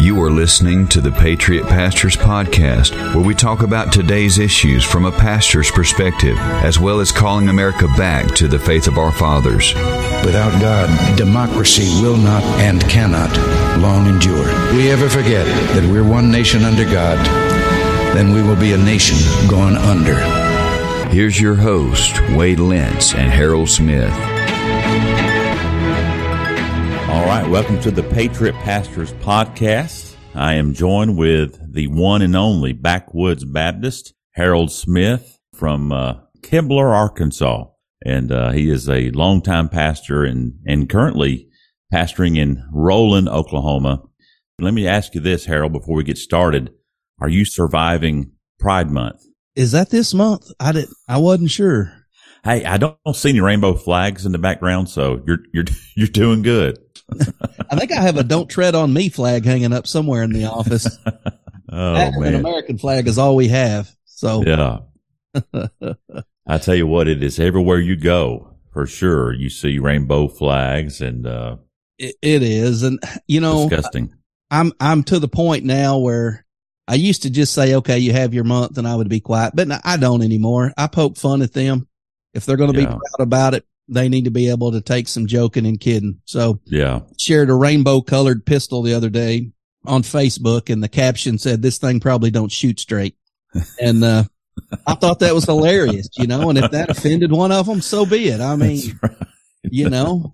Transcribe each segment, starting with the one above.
You are listening to the Patriot Pastors Podcast, where we talk about today's issues from a pastor's perspective, as well as calling America back to the faith of our fathers. Without God, democracy will not and cannot long endure. If we ever forget that we're one nation under God, then we will be a nation gone under. Here's your host, Wade Lentz and Harold Smith. All right, welcome to the Patriot Pastors Podcast. I am joined with the one and only Backwoods Baptist, Harold Smith from Kibler, Arkansas. And he is a longtime pastor and currently pastoring in Roland, Oklahoma. Let me ask you this, Harold, before we get started. Are you surviving Pride Month? Is that this month? I wasn't sure. Hey, I don't see any rainbow flags in the background, so you're doing good. I think I have a "Don't Tread on Me" flag hanging up somewhere in the office. Man, an American flag is all we have. So yeah, I tell you what, it is everywhere you go for sure. You see rainbow flags, and it is, and you know, disgusting. I'm to the point now where I used to just say, "Okay, you have your month," and I would be quiet, but I don't anymore. I poke fun at them. If they're going to be proud about it, they need to be able to take some joking and kidding. So shared a rainbow colored pistol the other day on Facebook, and the caption said, "This thing probably don't shoot straight." And, I thought that was hilarious, you know, and if that offended one of them, so be it. I mean, right. You know,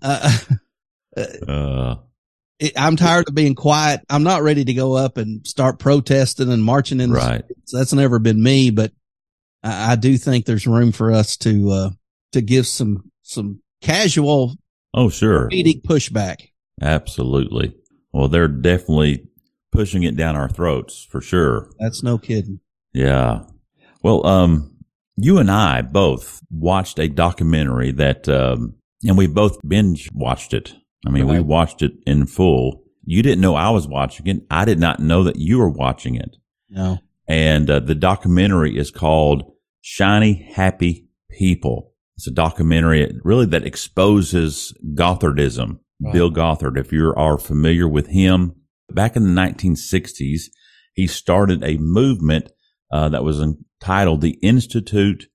I'm tired of being quiet. I'm not ready to go up and start protesting and marching in the streets. That's never been me, but I do think there's room for us to give some casual, comedic pushback. Absolutely. Well, they're definitely pushing it down our throats for sure. That's no kidding. Yeah. Well, you and I both watched a documentary that, and we both binge watched it. I mean, we watched it in full. You didn't know I was watching it. I did not know that you were watching it. No. And the documentary is called Shiny Happy People. It's a documentary really that exposes Gothardism. Right. Bill Gothard, if you are familiar with him, back in the 1960s, he started a movement that was entitled the Institute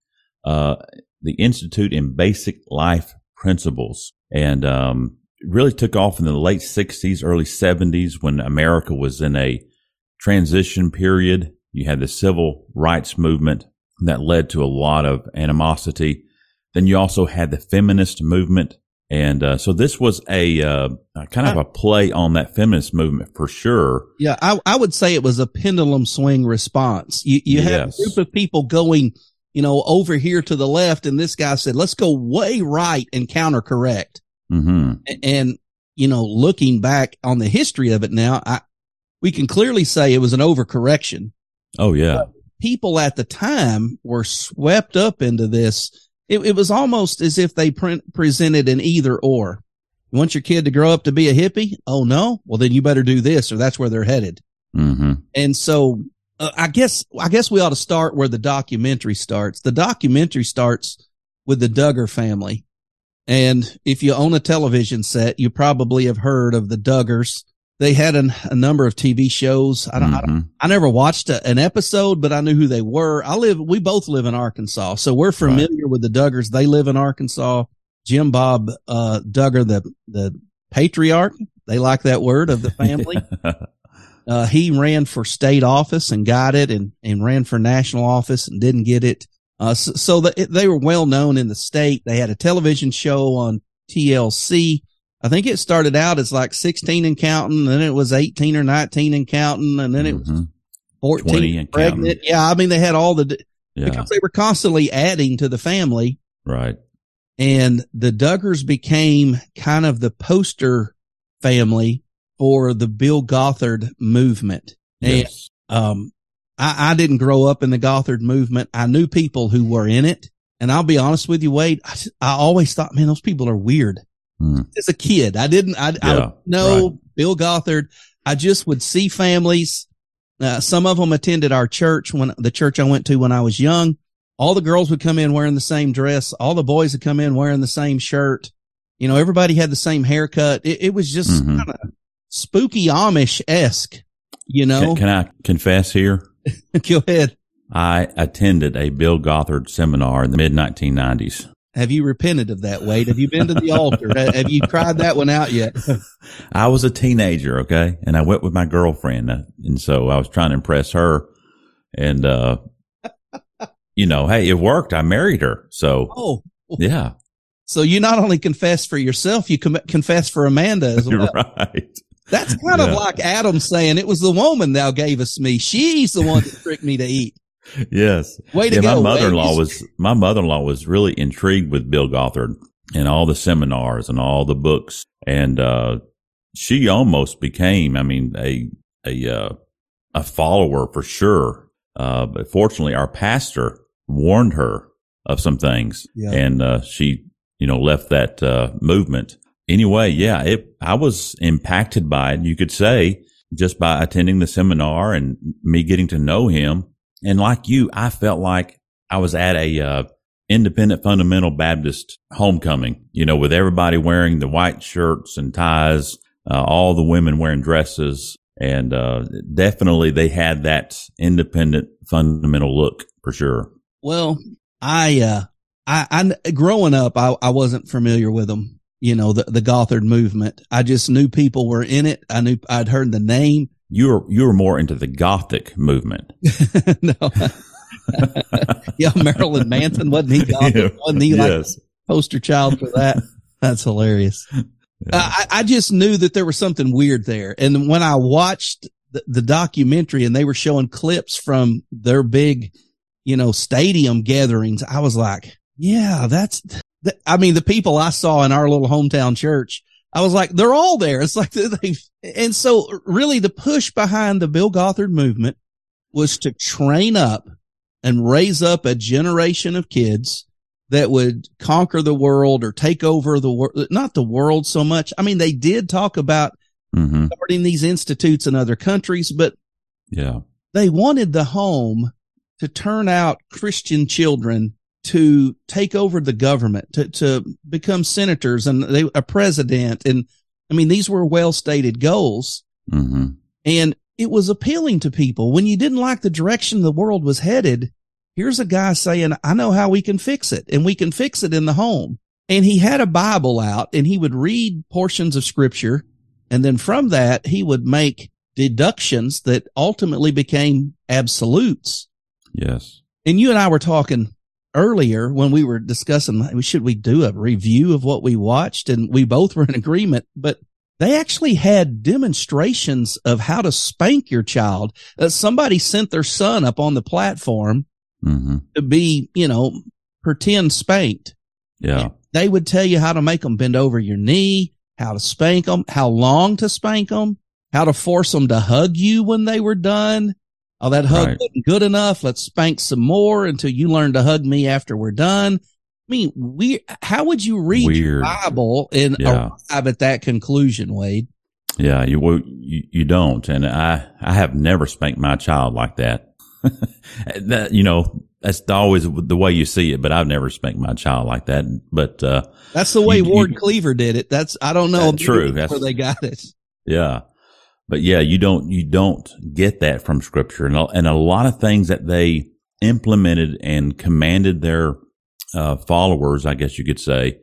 in Basic Life Principles, and really took off in the late 60s, early 70s when America was in a transition period. You had the civil rights movement that led to a lot of animosity. Then you also had the feminist movement. And so this was a kind of a play on that feminist movement for sure. Yeah, I would say it was a pendulum swing response. You had a group of people going, you know, over here to the left, and this guy said, let's go way right and counter correct. Mm-hmm. And, you know, looking back on the history of it now, we can clearly say it was an overcorrection. Oh, yeah. But people at the time were swept up into this. It was almost as if they presented an either or. You want your kid to grow up to be a hippie? Oh, no? Well, then you better do this, or that's where they're headed. Mm-hmm. And so I guess we ought to start where the documentary starts. The documentary starts with the Duggar family. And if you own a television set, you probably have heard of the Duggars. They had a number of TV shows. I never watched an episode, but I knew who they were. We both live in Arkansas, so we're familiar with the Duggars. They live in Arkansas. Jim Bob, Duggar, the patriarch. They like that word of the family. He ran for state office and got it and ran for national office and didn't get it. So they were well known in the state. They had a television show on TLC. I think it started out as like 16 and counting, then it was 18 or 19 and counting, and then it was 14 and pregnant. Counting. Yeah, I mean, they had all because they were constantly adding to the family. Right. And the Duggars became kind of the poster family for the Bill Gothard movement. Yes. And, I didn't grow up in the Gothard movement. I knew people who were in it. And I'll be honest with you, Wade, I always thought, man, those people are weird. As a kid, I know Bill Gothard. I just would see families. Some of them attended our church, the church I went to when I was young. All the girls would come in wearing the same dress. All the boys would come in wearing the same shirt. You know, everybody had the same haircut. It was just kind of spooky Amish-esque. You know, Can I confess here? Go ahead. I attended a Bill Gothard seminar in the mid-1990s. Have you repented of that, Wade? Have you been to the altar? Have you cried that one out yet? I was a teenager, okay, and I went with my girlfriend, and so I was trying to impress her, and you know, hey, it worked. I married her, so yeah. So you not only confess for yourself, you confess for Amanda as well. Right. That's kind of like Adam saying, "It was the woman thou gavest me; she's the one that tricked me to eat." Yes. Way to go. My mother-in-law was really intrigued with Bill Gothard and all the seminars and all the books. And, she almost became, I mean, a follower for sure. But fortunately our pastor warned her of some things and, she, you know, left that, movement. Anyway, yeah, I was impacted by it, you could say, just by attending the seminar and me getting to know him. And like you, I felt like I was at a independent fundamental Baptist homecoming, you know, with everybody wearing the white shirts and ties, all the women wearing dresses. And definitely they had that independent fundamental look for sure. Well, I growing up, I wasn't familiar with them, you know, the Gothard movement. I just knew people were in it. I'd heard the name. You were more into the Gothic movement. No. Yeah, Marilyn Manson, wasn't he Gothic? Yeah. Wasn't he like poster child for that? That's hilarious. Yeah. I just knew that there was something weird there. And when I watched the documentary and they were showing clips from their big, you know, stadium gatherings, I was like, yeah, the people I saw in our little hometown church, I was like, they're all there. It's like and so really the push behind the Bill Gothard movement was to train up and raise up a generation of kids that would conquer the world or take over the world, not the world so much. I mean, they did talk about starting these institutes in other countries, but they wanted the home to turn out Christian children to take over the government, to become senators and a president. And I mean, these were well stated goals. Mm-hmm. And it was appealing to people. When you didn't like the direction the world was headed, here's a guy saying, I know how we can fix it, and we can fix it in the home. And he had a Bible out and he would read portions of scripture. And then from that, he would make deductions that ultimately became absolutes. Yes. And you and I were talking earlier when we were discussing, should we do a review of what we watched? And we both were in agreement, but they actually had demonstrations of how to spank your child. Somebody sent their son up on the platform to be, you know, pretend spanked. Yeah. And they would tell you how to make them bend over your knee, how to spank them, how long to spank them, how to force them to hug you when they were done. Oh, that hug wasn't good enough. Let's spank some more until you learn to hug me after we're done. I mean, how would you read your Bible and arrive at that conclusion, Wade? Yeah, you don't. And I have never spanked my child like that. That, you know, that's always the way you see it, but I've never spanked my child like that. But, that's the way Ward Cleaver did it. I don't know. That's true. That's where they got it. Yeah. But yeah, you don't get that from scripture. And a lot of things that they implemented and commanded their, followers, I guess you could say,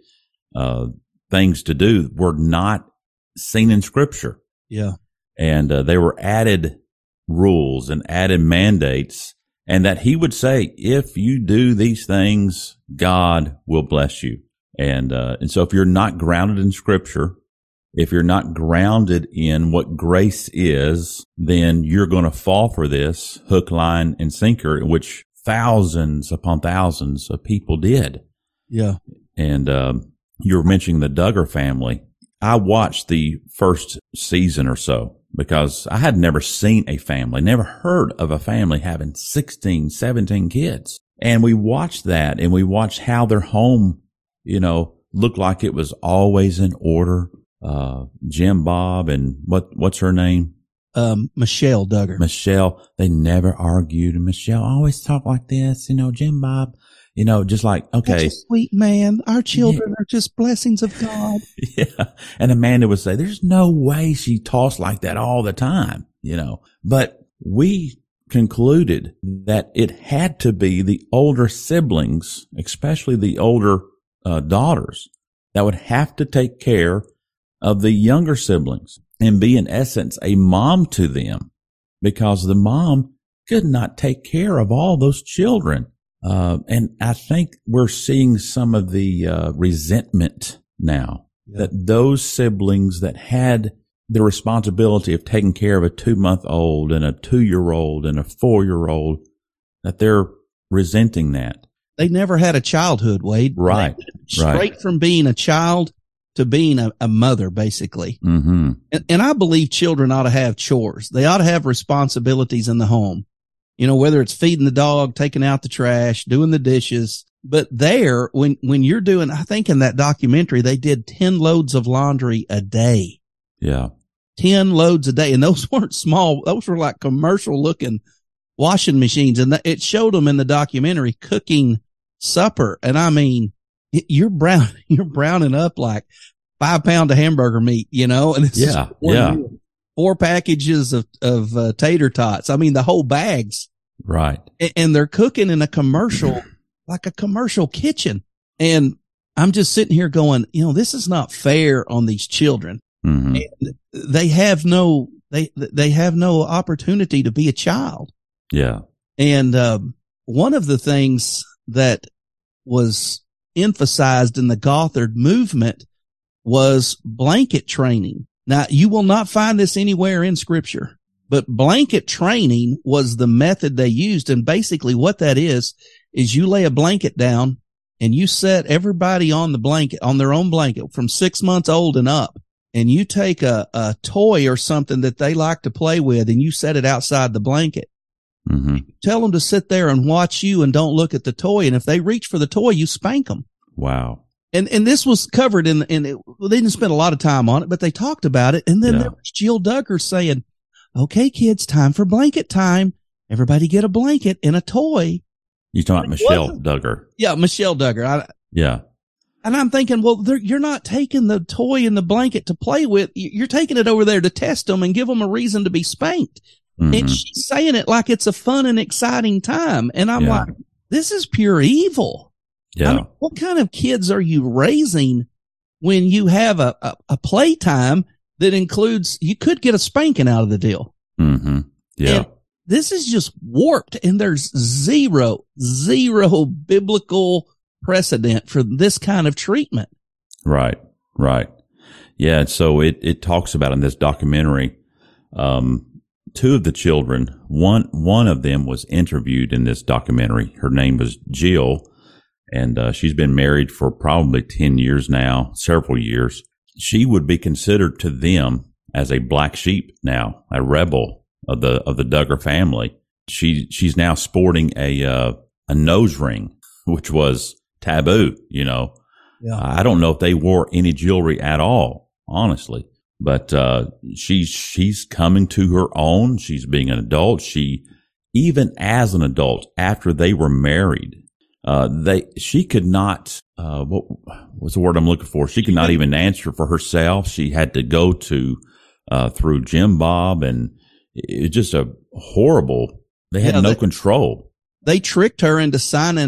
things to do were not seen in scripture. Yeah. And, they were added rules and added mandates, and that he would say, if you do these things, God will bless you. And so if you're not grounded in scripture, if you're not grounded in what grace is, then you're going to fall for this hook, line, and sinker, which thousands upon thousands of people did. Yeah. And you were mentioning the Duggar family. I watched the first season or so because I had never seen a family, never heard of a family having 16, 17 kids. And we watched that, and we watched how their home, you know, looked like it was always in order. Jim Bob and what's her name? Michelle Duggar. Michelle, they never argued, and Michelle always talked like this, you know, Jim Bob, you know, just like, okay. Such a sweet man. Our children are just blessings of God. Yeah. And Amanda would say, there's no way she talks like that all the time. but we concluded that it had to be the older siblings, especially the older daughters, that would have to take care of the younger siblings and be, in essence, a mom to them, because the mom could not take care of all those children. And I think we're seeing some of the resentment now that those siblings that had the responsibility of taking care of a 2-month-old and a 2-year-old and a 4-year-old, that they're resenting that. They never had a childhood, Wade. Right. Straight from being a child to being a mother, basically. Mm-hmm. And I believe children ought to have chores. They ought to have responsibilities in the home. Whether it's feeding the dog, taking out the trash, doing the dishes. But there, when you're doing, I think in that documentary, they did 10 loads of laundry a day. Yeah. 10 loads a day. And those weren't small. Those were like commercial looking washing machines. And it showed them in the documentary cooking supper. And I mean, you're browning up like 5 pounds of hamburger meat, and it's 4 packages of tater tots. I mean, the whole bags. Right. And they're cooking in a commercial, like a commercial kitchen. And I'm just sitting here going, this is not fair on these children. Mm-hmm. And they have no opportunity to be a child. Yeah. And, one of the things that was emphasized in the Gothard movement was blanket training. Now, you will not find this anywhere in Scripture, but blanket training was the method they used. And basically what that is you lay a blanket down and you set everybody on the blanket, on their own blanket from 6 months old and up. And you take a toy or something that they like to play with and you set it outside the blanket. Mm-hmm. Tell them to sit there and watch you and don't look at the toy. And if they reach for the toy, you spank them. Wow. And this was covered they didn't spend a lot of time on it, but they talked about it. And then there was Jill Duggar saying, okay, kids, time for blanket time. Everybody get a blanket and a toy. You're talking about Michelle Duggar. Yeah, Michelle Duggar. Yeah. And I'm thinking, well, you're not taking the toy and the blanket to play with. You're taking it over there to test them and give them a reason to be spanked. Mm-hmm. And she's saying it like it's a fun and exciting time. And I'm like, this is pure evil. Yeah. I mean, what kind of kids are you raising when you have a playtime that includes, you could get a spanking out of the deal? Mm-hmm. Yeah. And this is just warped, and there's zero biblical precedent for this kind of treatment. Right. Yeah. And so it talks about in this documentary, 2 of the children, one of them was interviewed in this documentary. Her name was Jill. And she's been married for probably 10 years now, several years. She would be considered to them as a black sheep now, a rebel of the Duggar family. She's now sporting a nose ring, which was taboo. Yeah. I don't know if they wore any jewelry at all, honestly. But she's coming to her own. She's being an adult. Even as an adult, after they were married, she could not, what was the word I'm looking for? She could not even answer for herself. She had to go to, through Jim Bob, and it's just a horrible, they had no control. They tricked her into signing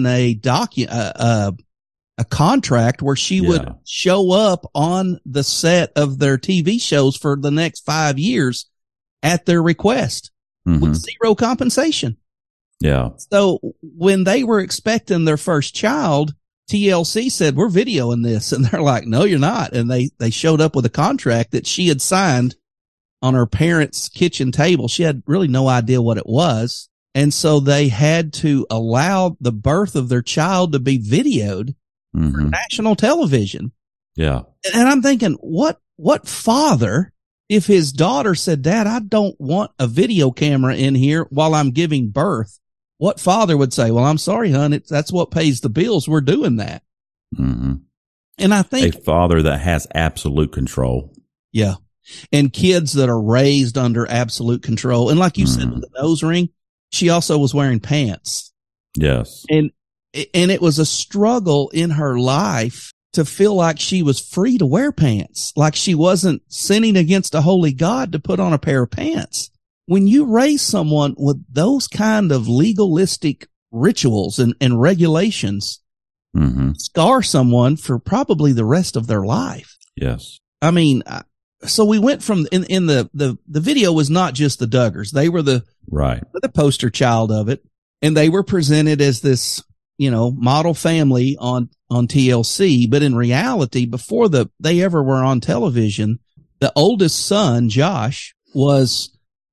a contract where she would show up on the set of their TV shows for the next 5 years at their request with zero compensation. Yeah. So when they were expecting their first child, TLC said, we're videoing this. And they're like, no, you're not. And they showed up with a contract that she had signed on her parents' kitchen table. She had really no idea what it was. And so they had to allow the birth of their child to be videoed for national television. Yeah. And I'm thinking, what father, if his daughter said, Dad, I don't want a video camera in here while I'm giving birth, what father would say, well, I'm sorry, hon, that's what pays the bills. We're doing that. Mm-hmm. And I think a father that has absolute control. Yeah. And kids that are raised under absolute control. And like you said, with the nose ring, she also was wearing pants. Yes. And it was a struggle in her life to feel like she was free to wear pants, like she wasn't sinning against a holy God to put on a pair of pants. when you raise someone with those kind of legalistic rituals and regulations, scar someone for probably the rest of their life. Yes. I mean, so we went from in the video was not just the Duggars. They were the poster child of it. And they were presented as this, model family on TLC. But in reality, before they ever were on television, the oldest son, Josh, was,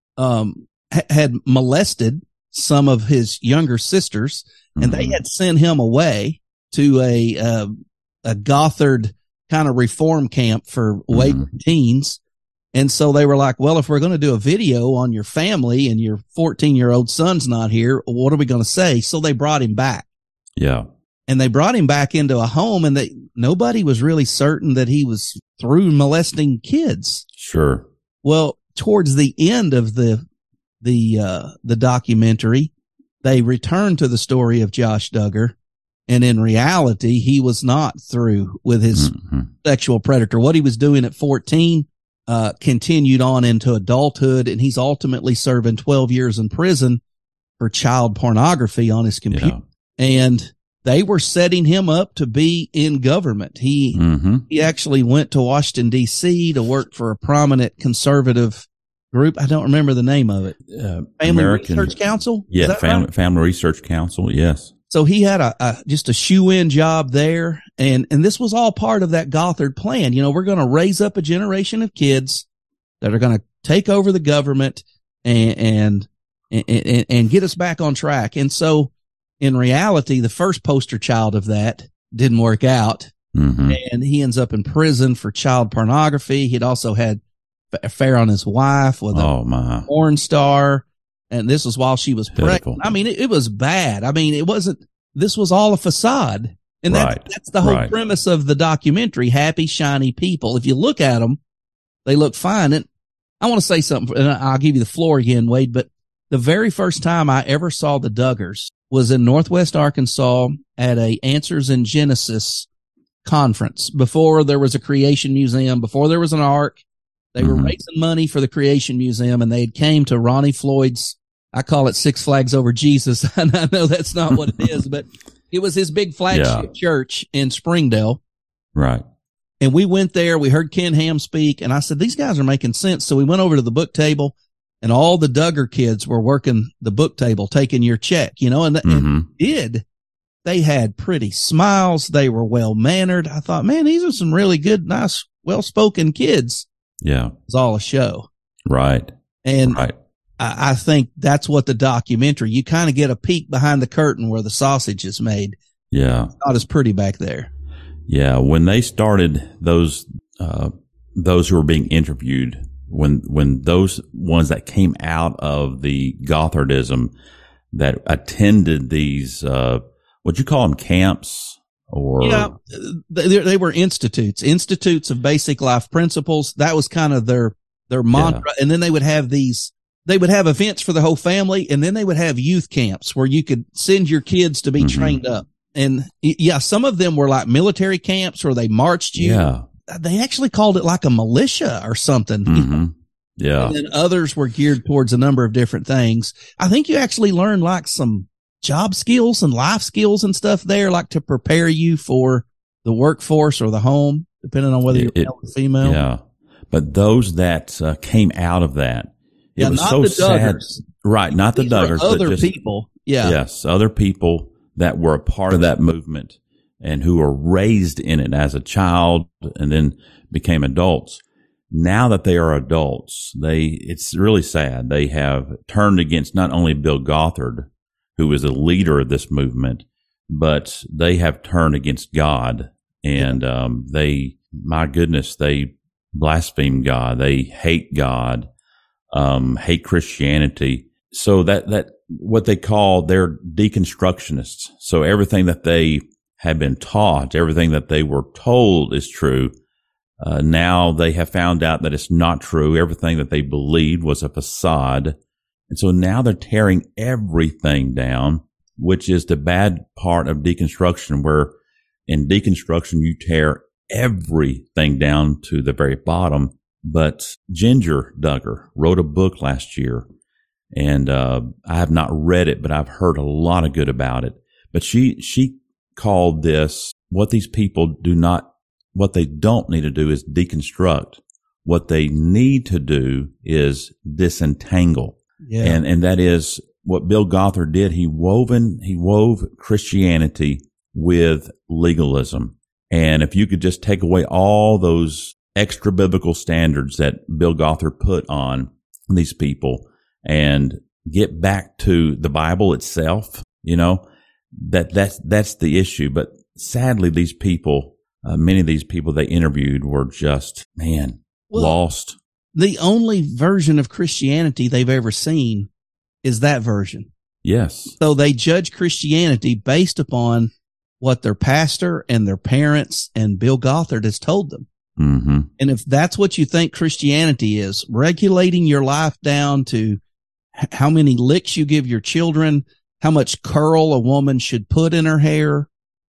had molested some of his younger sisters, and they had sent him away to a Gothard kind of reform camp for wayward teens. And so they were like, well, if we're going to do a video on your family and your 14-year-old son's not here, what are we going to say? So they brought him back. Yeah. And they brought him back into a home, and nobody was really certain that he was through molesting kids. Sure. Well, towards the end of the documentary, they returned to the story of Josh Duggar. And in reality, he was not through with his sexual predator. What he was doing at 14 continued on into adulthood, and he's ultimately serving 12 years in prison for child pornography on his computer. Yeah. And they were setting him up to be in government. He actually went to Washington, D.C. to work for a prominent conservative group. I don't remember the name of it. Family Research Council? Yeah, Family Research Council, yes. So he had just a shoe-in job there. And this was all part of that Gothard plan. We're going to raise up a generation of kids that are going to take over the government and get us back on track. And so in reality, the first poster child of that didn't work out. And he ends up in prison for child pornography. He'd also had an affair on his wife with a porn star. And this was while she was pregnant. I mean, it was bad. I mean, this was all a facade. And that's the whole premise of the documentary, happy, shiny people. If you look at them, they look fine. And I want to say something, and I'll give you the floor again, Wade, but the very first time I ever saw the Duggars was in Northwest Arkansas at a Answers in Genesis conference. Before there was a Creation Museum, before there was an Ark, they were raising money for the Creation Museum, and they came to Ronnie Floyd's, I call it Six Flags Over Jesus. And I know that's not what it is, but it was his big flagship church in Springdale. Right. And we went there. We heard Ken Ham speak, and I said, these guys are making sense. So we went over to the book table, and all the Duggar kids were working the book table, taking your check, and they had pretty smiles. They were well-mannered. I thought, man, these are some really good, nice, well-spoken kids. Yeah. It's all a show. Right. And I think that's what the documentary, you kind of get a peek behind the curtain where the sausage is made. Yeah. It's not as pretty back there. Yeah. When they started those who were being interviewed, when those ones that came out of the Gothardism that attended these, what you call them, camps? They were institutes of basic life principles. That was kind of their mantra. Yeah. And then they would have events for the whole family. And then they would have youth camps where you could send your kids to be trained up. And some of them were like military camps where they marched you. Yeah. They actually called it like a militia or something. Yeah. And then others were geared towards a number of different things. I think you actually learned like some job skills and life skills and stuff there, like to prepare you for the workforce or the home, depending on whether you're male or female. Yeah. But those that came out of that, it was so sad. Right. Not the Duggars. Other people. Yeah. Yes. Other people that were a part of that movement and who were raised in it as a child and then became adults. Now that they are adults, it's really sad. They have turned against not only Bill Gothard, who is a leader of this movement, but they have turned against God. And they blaspheme God. They hate God, hate Christianity. So that what they call, they're deconstructionists. So everything that they have been taught, everything that they were told is true. Now they have found out that it's not true. Everything that they believed was a facade. And so now they're tearing everything down, which is the bad part of deconstruction, where in deconstruction, you tear everything down to the very bottom. But Ginger Duggar wrote a book last year And I have not read it, but I've heard a lot of good about it. But she called this, what these people what they don't need to do is deconstruct. What they need to do is disentangle. Yeah. And that is what Bill Gothard did. He wove Christianity with legalism. And if you could just take away all those extra biblical standards that Bill Gothard put on these people and get back to the Bible itself, that's the issue. But sadly, these people, many of these people they interviewed were just, lost. The only version of Christianity they've ever seen is that version. Yes. So they judge Christianity based upon what their pastor and their parents and Bill Gothard has told them. Mm-hmm. And if that's what you think Christianity is, regulating your life down to how many licks you give your children, how much curl a woman should put in her hair.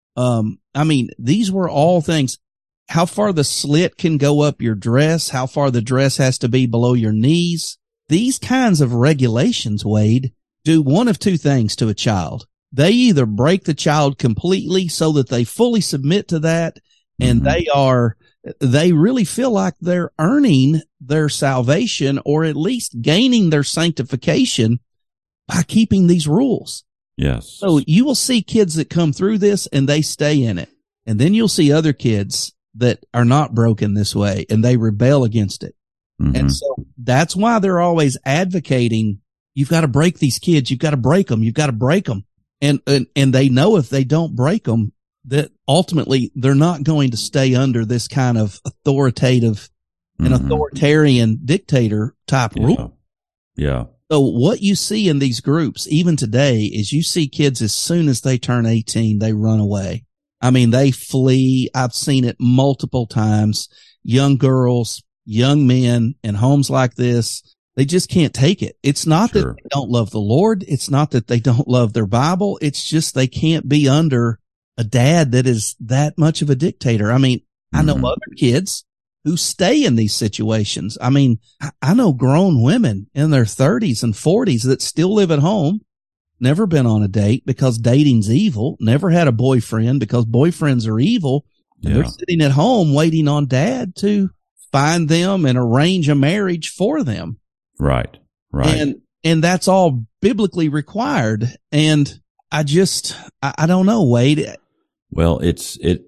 These were all things. How far the slit can go up your dress, how far the dress has to be below your knees. These kinds of regulations, Wade, do one of two things to a child. They either break the child completely so that they fully submit to that, and they really feel like they're earning their salvation or at least gaining their sanctification by keeping these rules. Yes. So you will see kids that come through this and they stay in it. And then you'll see other kids that are not broken this way and they rebel against it. Mm-hmm. And so that's why they're always advocating, you've got to break these kids. You've got to break them. You've got to break them. And they know if they don't break them, that ultimately they're not going to stay under this kind of authoritative and authoritarian dictator type rule. Yeah. So what you see in these groups, even today, is you see kids as soon as they turn 18, they run away. They flee. I've seen it multiple times. Young girls, young men in homes like this, they just can't take it. It's not that they don't love the Lord. It's not that they don't love their Bible. It's just they can't be under a dad that is that much of a dictator. I know other kids who stay in these situations. I know grown women in their 30s and 40s that still live at home, never been on a date because dating's evil, never had a boyfriend because boyfriends are evil. And they're sitting at home waiting on dad to find them and arrange a marriage for them. Right. And that's all biblically required. And I don't know, Wade. Well, it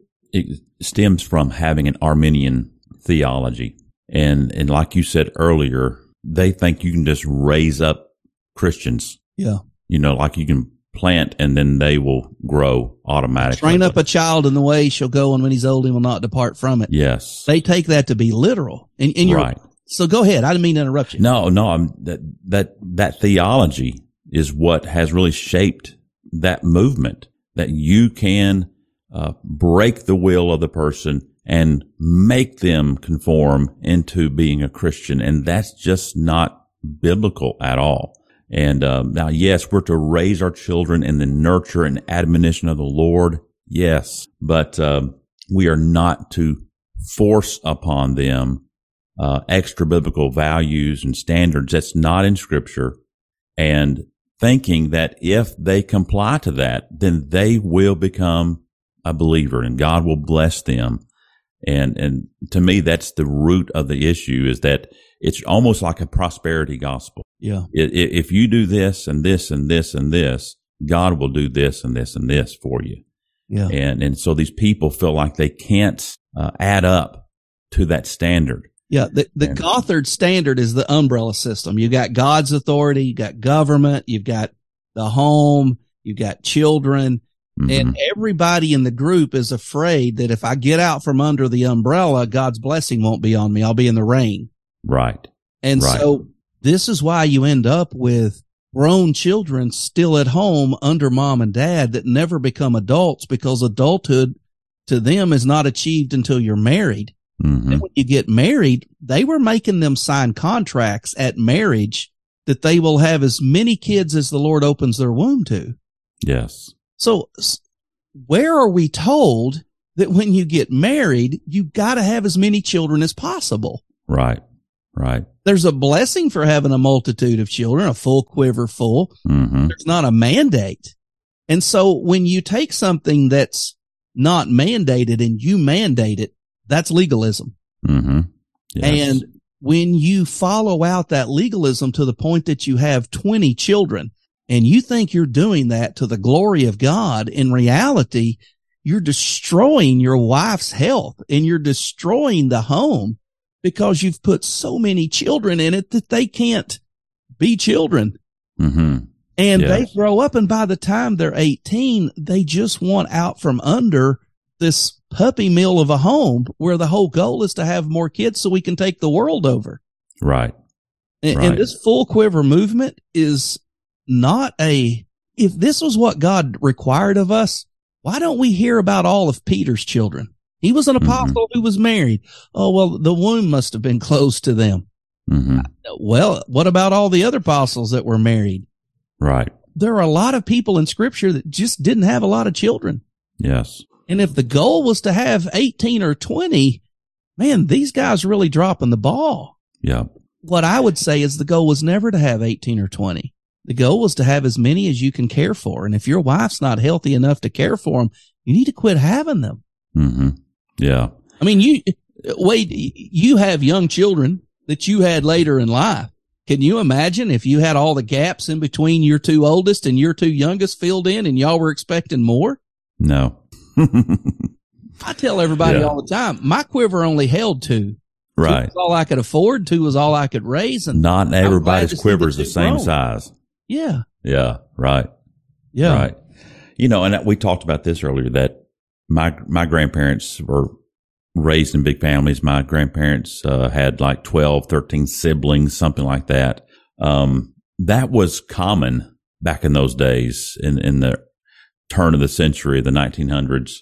stems from having an Arminian theology. And like you said earlier, they think you can just raise up Christians. Yeah. Like you can plant and then they will grow automatically. Train up a child in the way shall go, and when he's old, he will not depart from it. Yes. They take that to be literal. And you're right. So go ahead. I didn't mean to interrupt you. No, that theology is what has really shaped that movement, that you can break the will of the person and make them conform into being a Christian. And that's just not biblical at all. And now, yes, we're to raise our children in the nurture and admonition of the Lord. Yes, but we are not to force upon them extra biblical values and standards. That's not in Scripture. And thinking that if they comply to that, then they will become a believer and God will bless them. And to me, that's the root of the issue, is that it's almost like a prosperity gospel. Yeah. If you do this and this and this and this, God will do this and this and this for you. Yeah. And so these people feel like they can't add up to that standard. Yeah. The Gothard standard is the umbrella system. You got God's authority, you got government, you've got the home, you've got children. And everybody in the group is afraid that if I get out from under the umbrella, God's blessing won't be on me. I'll be in the rain. Right. And so this is why you end up with grown children still at home under mom and dad that never become adults, because adulthood to them is not achieved until you're married. And when you get married, they were making them sign contracts at marriage that they will have as many kids as the Lord opens their womb to. Yes. So where are we told that when you get married, you got to have as many children as possible? Right. Right. There's a blessing for having a multitude of children, a full quiver full. Mm-hmm. There's not a mandate. And so when you take something that's not mandated and you mandate it, that's legalism. Mm-hmm. Yes. And when you follow out that legalism to the point that you have 20 children and you think you're doing that to the glory of God, in reality, you're destroying your wife's health and you're destroying the home because you've put so many children in it that they can't be children. Mm-hmm. And yes. they grow up, and by the time they're 18, they just want out from under this puppy mill of a home where the whole goal is to have more kids so we can take the world over. Right. And this full quiver movement is not if this was what God required of us, why don't we hear about all of Peter's children? He was an apostle who was married. Oh, well, the womb must have been closed to them. Mm-hmm. Well, what about all the other apostles that were married? Right. There are a lot of people in Scripture that just didn't have a lot of children. Yes. And if the goal was to have 18 or 20, man, these guys are really dropping the ball. Yeah. What I would say is the goal was never to have 18 or 20. The goal was to have as many as you can care for. And if your wife's not healthy enough to care for them, you need to quit having them. Mm-hmm. Yeah. I mean, Wade, you have young children that you had later in life. Can you imagine if you had all the gaps in between your two oldest and your two youngest filled in and y'all were expecting more? No. I tell everybody all the time, my quiver only held two. Right. 2 was all I could afford. 2 was all I could raise. And not everybody's quiver is the same size. Yeah. Yeah. Right. Yeah. Right. You know, and we talked about this earlier, that my grandparents were raised in big families. My grandparents had like 12, 13 siblings, something like that. That was common back in those days, in the turn of the century, the 1900s.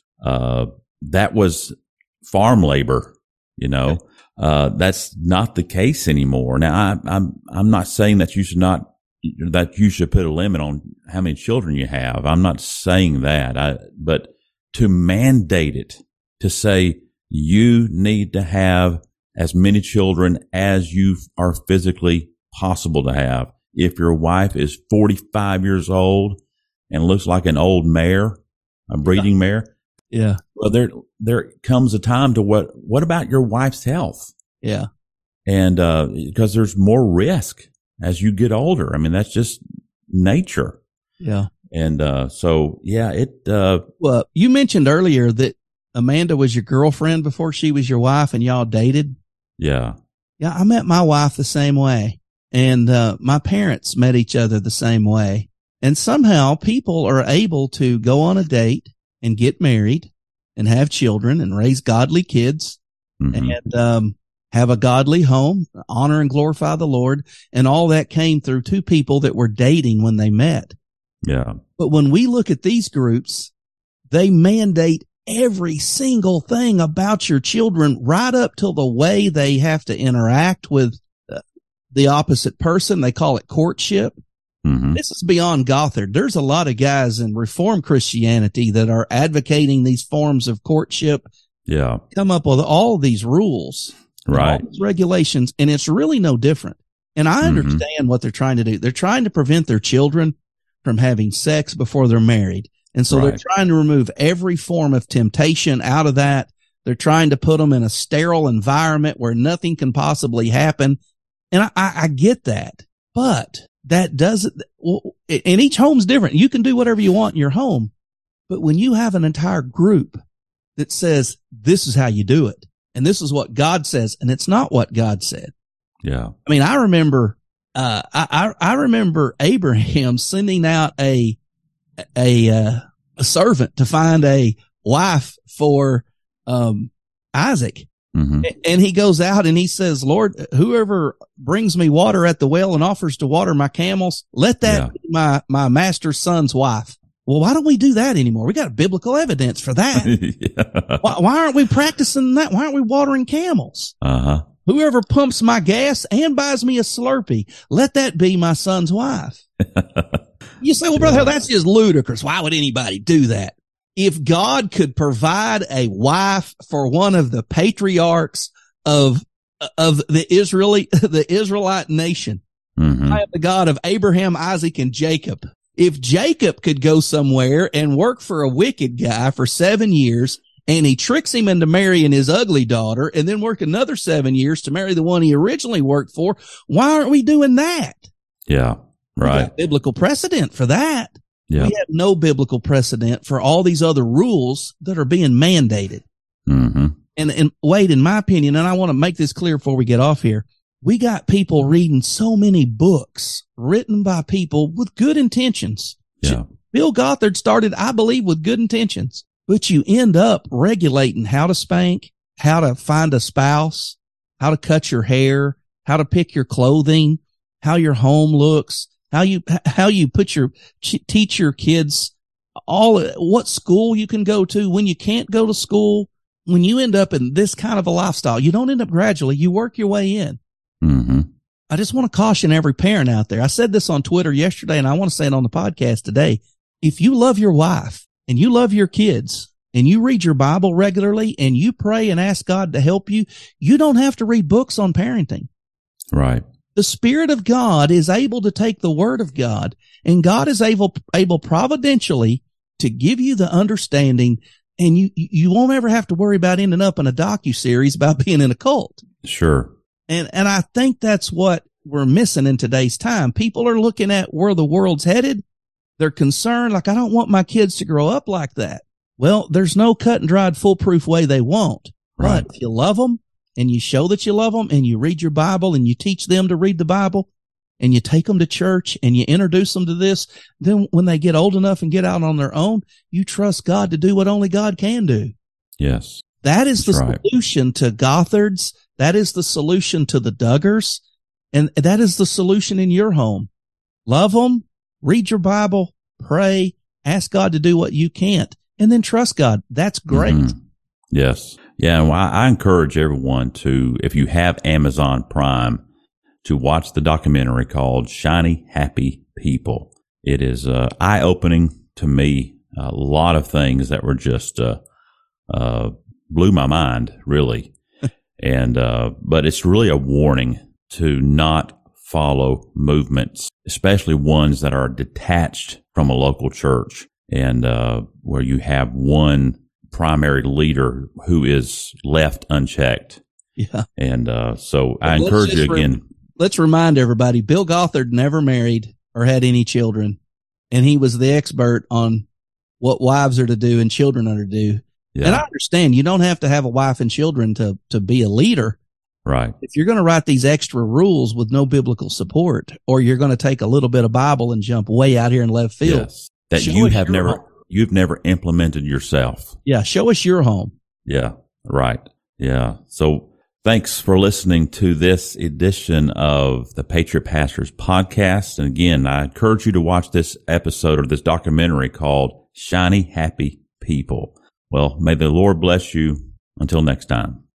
That was farm labor, you know. That's not the case anymore. Now, I'm not saying that you should put a limit on how many children you have. I'm not saying that. But to mandate it, to say you need to have as many children as you are physically possible to have. If your wife is 45 years old and looks like an old mare, a breeding mare. Yeah. Well, there comes a time to what about your wife's health? Yeah. And, because there's more risk as you get older. I mean, that's just nature. Yeah. And, so yeah, well, you mentioned earlier that Amanda was your girlfriend before she was your wife and y'all dated. Yeah. Yeah. I met my wife the same way, and, my parents met each other the same way. And somehow people are able to go on a date and get married and have children and raise godly kids and, have a godly home, honor and glorify the Lord. And all that came through two people that were dating when they met. Yeah. But when we look at these groups, they mandate every single thing about your children, right up till the way they have to interact with the opposite person. They call it courtship. Mm-hmm. This is beyond Gothard. There's a lot of guys in Reformed Christianity that are advocating these forms of courtship. Yeah. Come up with all these rules. Right. All these regulations. And it's really no different. And I understand what they're trying to do. They're trying to prevent their children from having sex before they're married. And so they're trying to remove every form of temptation out of that. They're trying to put them in a sterile environment where nothing can possibly happen. And I get that, but that doesn't, and each home's different. You can do whatever you want in your home, but when you have an entire group that says, this is how you do it, and this is what God says, and it's not what God said. Yeah. I mean, I remember, I remember Abraham sending out a servant to find a wife for, Isaac. Mm-hmm. And he goes out and he says, Lord, whoever brings me water at the well and offers to water my camels, let that be my master's son's wife. Well, why don't we do that anymore? We got biblical evidence for that. Yeah. Why aren't we practicing that? Why aren't we watering camels? Uh-huh. Whoever pumps my gas and buys me a Slurpee, let that be my son's wife. You say, well, brother, that's just ludicrous. Why would anybody do that? If God could provide a wife for one of the patriarchs of of the Israelite nation. Mm-hmm. I am the God of Abraham, Isaac, and Jacob. If Jacob could go somewhere and work for a wicked guy for 7 years, and he tricks him into marrying his ugly daughter and then work another 7 years to marry the one he originally worked for, why aren't we doing that? Yeah, right. We got biblical precedent for that. Yeah. We have no biblical precedent for all these other rules that are being mandated. Mm-hmm. And Wade, in my opinion, and I want to make this clear before we get off here, we got people reading so many books written by people with good intentions. Yeah. Bill Gothard started, I believe, with good intentions, but you end up regulating how to spank, how to find a spouse, how to cut your hair, how to pick your clothing, how your home looks, how you teach your kids what school you can go to, when you can't go to school. When you end up in this kind of a lifestyle, you don't end up gradually, you work your way in. Mm-hmm. I just want to caution every parent out there. I said this on Twitter yesterday, and I want to say it on the podcast today. If you love your wife and you love your kids and you read your Bible regularly and you pray and ask God to help you, you don't have to read books on parenting. Right. The Spirit of God is able to take the Word of God, and God is able providentially to give you the understanding, and you won't ever have to worry about ending up in a docuseries about being in a cult. Sure. And I think that's what we're missing in today's time. People are looking at where the world's headed. They're concerned, like, I don't want my kids to grow up like that. Well, there's no cut and dried foolproof way they won't. Right. But if you love them and you show that you love them and you read your Bible and you teach them to read the Bible and you take them to church and you introduce them to this, then when they get old enough and get out on their own, you trust God to do what only God can do. Yes. That is the That's right. solution to Gothards. That is the solution to the Duggars. And that is the solution in your home. Love them, read your Bible, pray, ask God to do what you can't, and then trust God. That's great. Mm-hmm. Yes. Yeah. Well, I encourage everyone to, if you have Amazon Prime, to watch the documentary called Shiny Happy People. It is eye-opening to me. A lot of things that were just blew my mind, really. And but it's really a warning to not follow movements, especially ones that are detached from a local church and where you have one primary leader who is left unchecked. Yeah. And so I encourage you again. Let's remind everybody, Bill Gothard never married or had any children, and he was the expert on what wives are to do and children are to do. Yeah. And I understand you don't have to have a wife and children to be a leader. Right. If you're going to write these extra rules with no biblical support, or you're going to take a little bit of Bible and jump way out here in left field. Yes. That you've never implemented yourself. Yeah. Show us your home. Yeah. Right. Yeah. So thanks for listening to this edition of the Patriot Pastors Podcast. And again, I encourage you to watch this episode or this documentary called Shiny Happy People. Well, may the Lord bless you. Until next time.